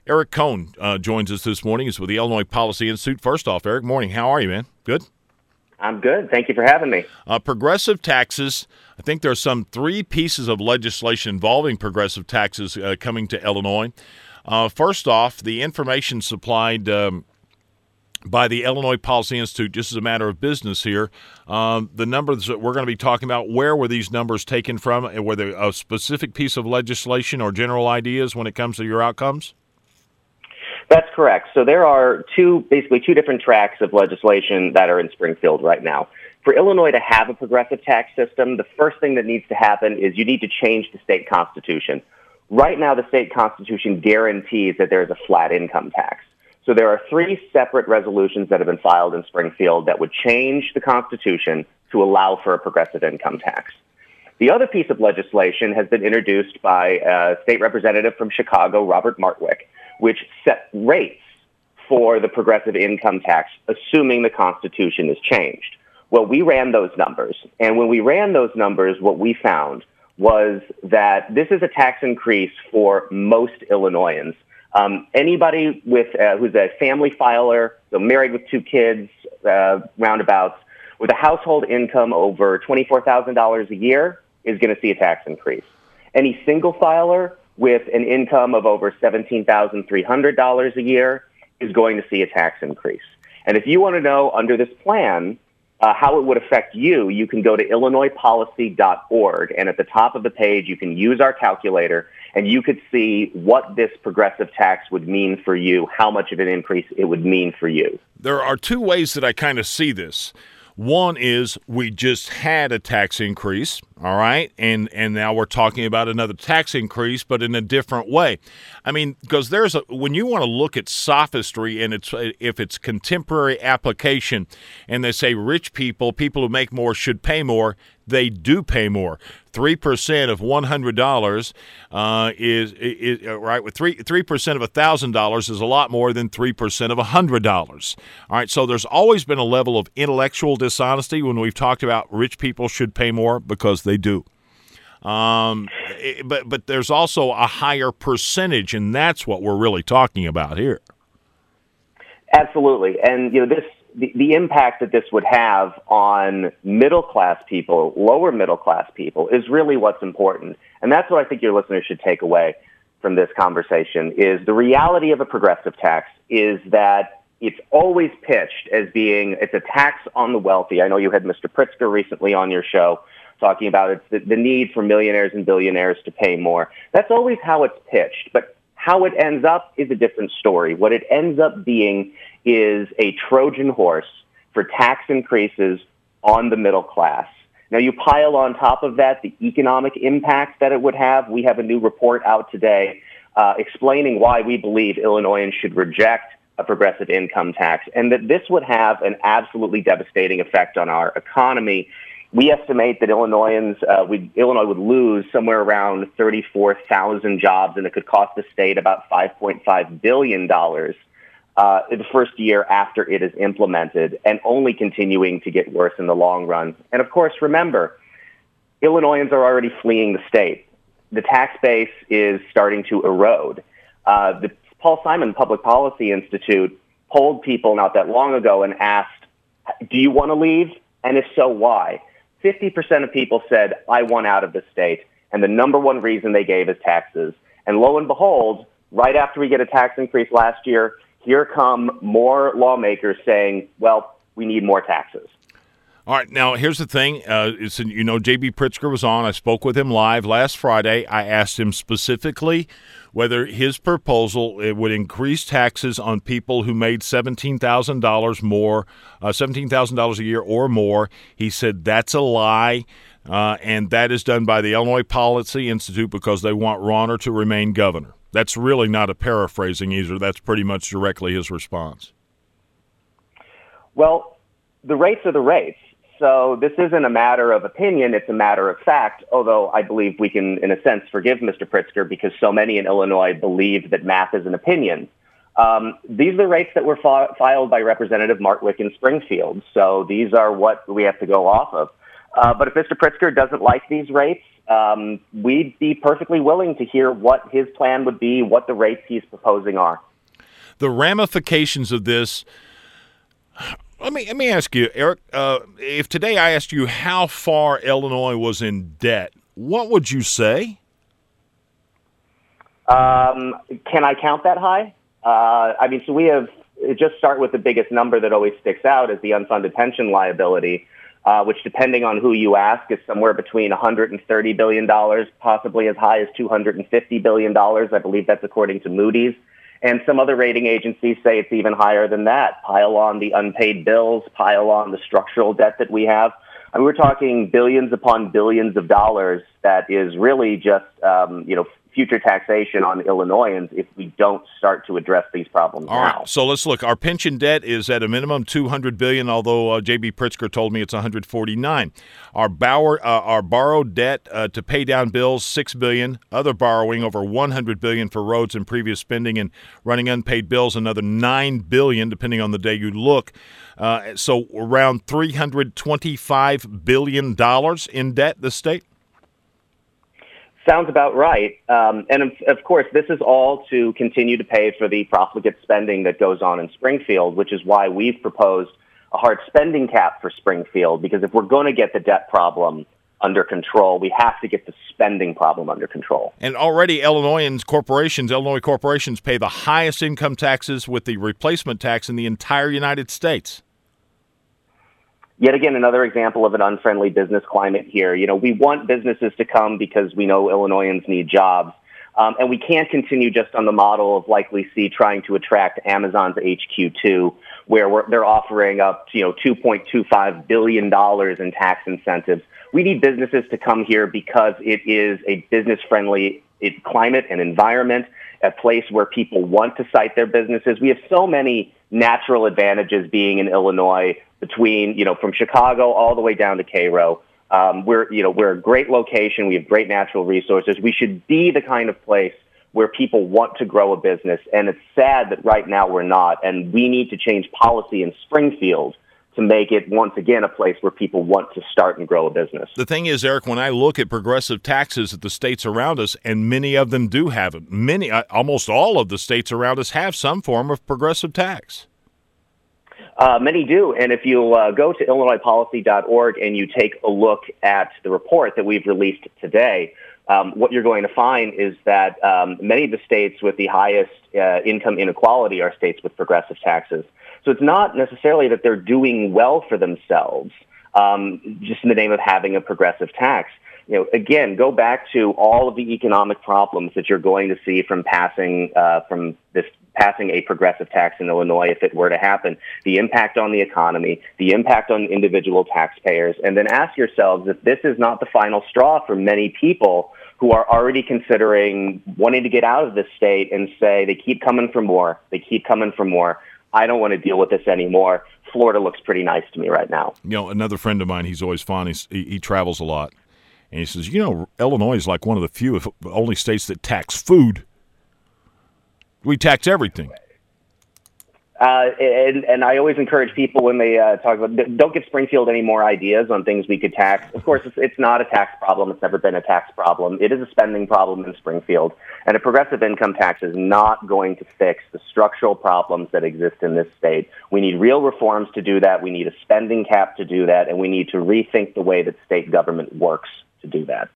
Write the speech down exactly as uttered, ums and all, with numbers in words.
Eric Cohn uh, joins us this morning. He's with the Illinois Policy Institute. First off, Eric, morning. How are you, man? Good? I'm good. Thank you for having me. Uh, progressive taxes. I think there are some three pieces of legislation involving progressive taxes uh, coming to Illinois. Uh, first off, the information supplied um, by the Illinois Policy Institute, just as a matter of business here, um, the numbers that we're going to be talking about, where were these numbers taken from, and were they a specific piece of legislation or general ideas when it comes to your outcomes? That's correct. So there are two, basically two different tracks of legislation that are in Springfield right now. For Illinois to have a progressive tax system, the first thing that needs to happen is you need to change the state constitution. Right now, the state constitution guarantees that there is a flat income tax. So there are three separate resolutions that have been filed in Springfield that would change the Constitution to allow for a progressive income tax. The other piece of legislation has been introduced by a state representative from Chicago, Robert Martwick, which set rates for the progressive income tax, assuming the Constitution is changed. Well, we ran those numbers, and when we ran those numbers, what we found was that this is a tax increase for most Illinoisans. Um, anybody with uh, who's a family filer, so married with two kids, uh, roundabouts, with a household income over twenty-four thousand dollars a year is going to see a tax increase. Any single filer with an income of over seventeen thousand three hundred dollars a year is going to see a tax increase. And if you want to know under this plan uh, how it would affect you, you can go to illinois policy dot org, and at the top of the page you can use our calculator, and you could see what this progressive tax would mean for you, how much of an increase it would mean for you. There are two ways that I kind of see this. One is we just had a tax increase, all right, and and now we're talking about another tax increase, but in a different way. I mean, because there's a when you want to look at sophistry and it's if it's contemporary application, and they say rich people, people who make more should pay more, they do pay more. Three percent of one hundred dollars uh, is, is right. With three three percent of a thousand dollars is a lot more than three percent of a hundred dollars. All right. So there's always been a level of intellectual dishonesty when we've talked about rich people should pay more because they do. Um, but but there's also a higher percentage, and that's what we're really talking about here. Absolutely, and you know this. The, the impact that this would have on middle-class people, lower middle-class people, is really what's important. And that's what I think your listeners should take away from this conversation, is the reality of a progressive tax is that it's always pitched as being, it's a tax on the wealthy. I know you had Mister Pritzker recently on your show talking about it's the, the need for millionaires and billionaires to pay more. That's always how it's pitched. But how it ends up is a different story. What it ends up being is a Trojan horse for tax increases on the middle class. Now, you pile on top of that the economic impact that it would have. We have a new report out today uh, explaining why we believe Illinoisans should reject a progressive income tax, and that this would have an absolutely devastating effect on our economy. We estimate that Illinoisans, uh, we, Illinois would lose somewhere around thirty-four thousand jobs, and it could cost the state about five point five billion dollars uh, in the first year after it is implemented, and only continuing to get worse in the long run. And of course, remember, Illinoisans are already fleeing the state. The tax base is starting to erode. Uh, the Paul Simon Public Policy Institute polled people not that long ago and asked, do you want to leave? And if so, why? fifty percent of people said, I want out of the state. And the number one reason they gave is taxes. And lo and behold, right after we get a tax increase last year, here come more lawmakers saying, well, we need more taxes. All right. Now, here's the thing. Uh, it's, you know, J B. Pritzker was on. I spoke with him live last Friday. I asked him specifically whether his proposal it would increase taxes on people who made seventeen thousand dollars more, uh, seventeen thousand dollars a year or more. He said that's a lie, uh, and that is done by the Illinois Policy Institute because they want Rauner to remain governor. That's really not a paraphrasing either. That's pretty much directly his response. Well, the rates are the rates. So this isn't a matter of opinion, it's a matter of fact, although I believe we can, in a sense, forgive Mister Pritzker because so many in Illinois believe that math is an opinion. Um, these are the rates that were fa- filed by Representative Martwick in Springfield, so these are what we have to go off of. Uh, but if Mister Pritzker doesn't like these rates, um, we'd be perfectly willing to hear what his plan would be, what the rates he's proposing are. The ramifications of this, let me, let me ask you, Eric, uh, if today I asked you how far Illinois was in debt, what would you say? Um, can I count that high? Uh, I mean, so we have, just start with the biggest number that always sticks out is the unfunded pension liability, uh, which depending on who you ask is somewhere between one hundred thirty billion dollars, possibly as high as two hundred fifty billion dollars. I believe that's according to Moody's. And some other rating agencies say it's even higher than that. Pile on the unpaid bills, pile on the structural debt that we have. I mean, we're talking billions upon billions of dollars that is really just, um, you know, future taxation on Illinoisans if we don't start to address these problems All now. right, so let's look. Our pension debt is at a minimum two hundred billion dollars, although uh, J B. Pritzker told me it's one hundred forty-nine. Our Bauer, uh, our borrowed debt uh, to pay down bills, six billion dollars. Other borrowing, over one hundred billion dollars for roads and previous spending, and running unpaid bills, another nine billion dollars, depending on the day you look. Uh, so around three hundred twenty-five billion dollars in debt, the state? Sounds about right. Um, and of, of course, this is all to continue to pay for the profligate spending that goes on in Springfield, which is why we've proposed a hard spending cap for Springfield, because if we're going to get the debt problem under control, we have to get the spending problem under control. And already Illinoisans, corporations, Illinois corporations pay the highest income taxes with the replacement tax in the entire United States. Yet again, another example of an unfriendly business climate here. You know, we want businesses to come because we know Illinoisans need jobs. Um, and we can't continue just on the model of Likely See trying to attract Amazon's H Q two, where we're, they're offering up, you know, two point two five billion dollars in tax incentives. We need businesses to come here because it is a business-friendly climate and environment, a place where people want to site their businesses. We have so many natural advantages being in Illinois, between, you know, from Chicago all the way down to Cairo. Um, we're, you know, we're a great location. We have great natural resources. We should be the kind of place where people want to grow a business. And it's sad that right now we're not. And we need to change policy in Springfield to make it, once again, a place where people want to start and grow a business. The thing is, Eric, when I look at progressive taxes at the states around us, and many of them do have it, many, almost all of the states around us have some form of progressive tax. Uh, many do, and if you uh, go to Illinois policy dot org and you take a look at the report that we've released today, um, what you're going to find is that um, many of the states with the highest uh, income inequality are states with progressive taxes. So it's not necessarily that they're doing well for themselves, um, just in the name of having a progressive tax. You know, again, go back to all of the economic problems that you're going to see from passing uh, from this passing a progressive tax in Illinois if it were to happen, the impact on the economy, the impact on individual taxpayers, and then ask yourselves if this is not the final straw for many people who are already considering wanting to get out of this state and say they keep coming for more, they keep coming for more. I don't want to deal with this anymore. Florida looks pretty nice to me right now. You know, another friend of mine, he's always fun. He's, he, he travels a lot. And he says, you know, Illinois is like one of the few, if only states that tax food. We tax everything. Uh, and, and I always encourage people when they uh, talk about, don't give Springfield any more ideas on things we could tax. Of course, it's, it's not a tax problem. It's never been a tax problem. It is a spending problem in Springfield. And a progressive income tax is not going to fix the structural problems that exist in this state. We need real reforms to do that. We need a spending cap to do that. And we need to rethink the way that state government works to do that.